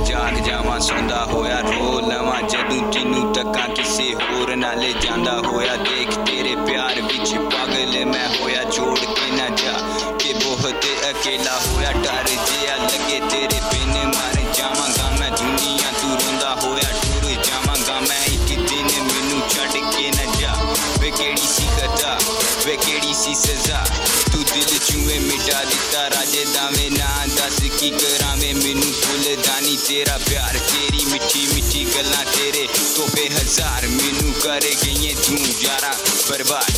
जाग जावां सौंदा होया रो लवां जदूं तीनू तक्कां किसे होर नाले जांदा होया देख तेरे प्यार विच पागल मैं होया छोड़ के ना जा के बहुत अकेला होया डर जिया लगे तेरे बिन मर जावांगा मैं दुनिया तू रोंदा होया टुर जावांगा मैं एक दिन मैनू छड्ड के ना जा वे केड़ी सी खता वे केड़ी सी सजा तू दिल चूए मिटा दिता राजे दावे ना दस की करां वे मैनू भुलदा नी तेरा प्यार तेरी मिठी मिठी गल्लां तेरे तोहफे हजार मैनू कर गईए तू यारा बर्बाद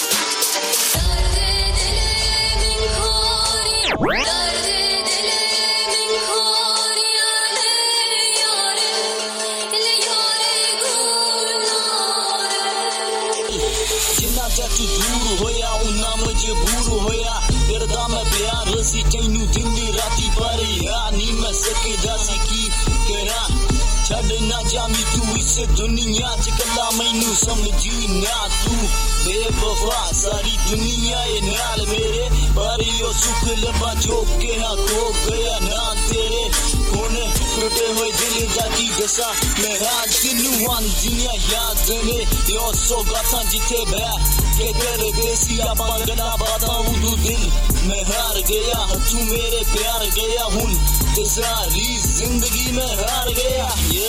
जिन्ना तू दूर होया उन्ना मजबूर होया करदा मैं प्यार सी तैनू दिन राती पर यार नी मैं सकदा सी की करा छड़ ना जामी तू इस दुनिया च कल्ला मैनू समझी ना तू बेवफा सारी दुनिया ए नाल मेरे पर यो सुख लबा जो के हाँ खो गया ना तेरे हुन टूटे हुए दिल दा की दसा मैं रात तेनू आंदियां याद ने यो सौगातां जिथे बैठ के कर देसी आपा गला बातां उदू दिल मैं हार गया तू मेरे प्यार गया हुन ते सारी जिंदगी में हार गया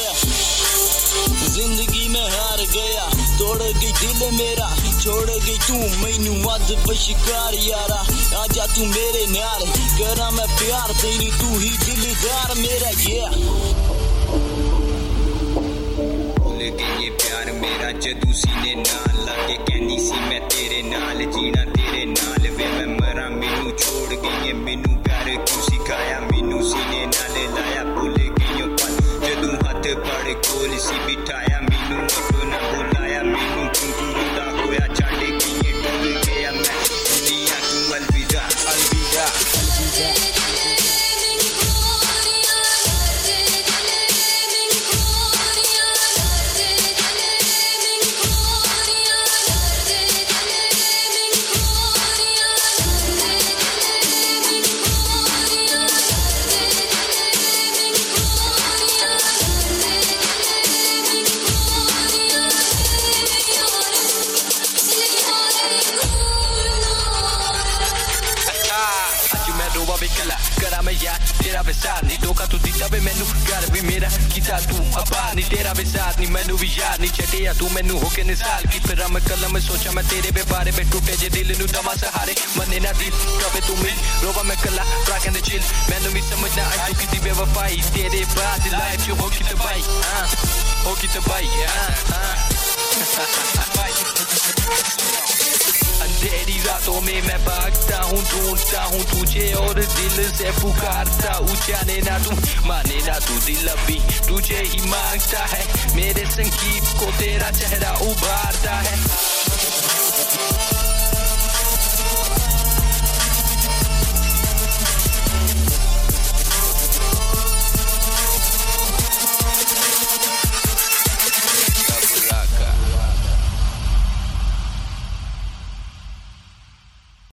जिंदगी में हार गया तोड़ गई दिल मेरा छोड़ गई तू मैनू अद बशिकार यारा आजा तू मेरे नाल करा मैं प्यार तेरी तू ही दिलदार मेरा भूल गई प्यार मेरा जदू सीने नाल लाके कहनी सी मैं तेरे नाल जीना तेरे नाल वे मैं मरा मैनू छोड़ गई मैनू प्यार क्यों सिखाया मैनू सीने नाल लाया भूल गई पल जदू हाथ फड़ कोल सी बिठाया मैनू अपना बुलाया मैनू क्यों रोंदा होया छड्ड के डुल गया मैं दुनिया तू अलविदा अलविदा अलविदा करा मैं यार तेरा विसार नहीं धोखा तू दिता वे मैनू घर भी मेरा कीता तू अपार नहीं तेरा विसार नहीं मैनू भी यार नहीं छटिया तू मैनू होके निसाल की फिर मैं कलम में सोचा मैं तेरे बे बारे में टूटे जे दिल नू दमा सहारे मने ना दिल कबे तू मिल रोवा मैं कला रॉक एंड चिल मैनू भी समझना आई तू कितनी बेवफाई तेरे बाद लाइफ जो होगी तबाही अंधेरी रातों में मैं भागता हूँ ढूंढता हूँ तुझे और दिल से पुकारता हूँ जाने ना तू माने ना तू दिल अभी तुझे ही मांगता है मेरे संगीत को तेरा चेहरा उभारता है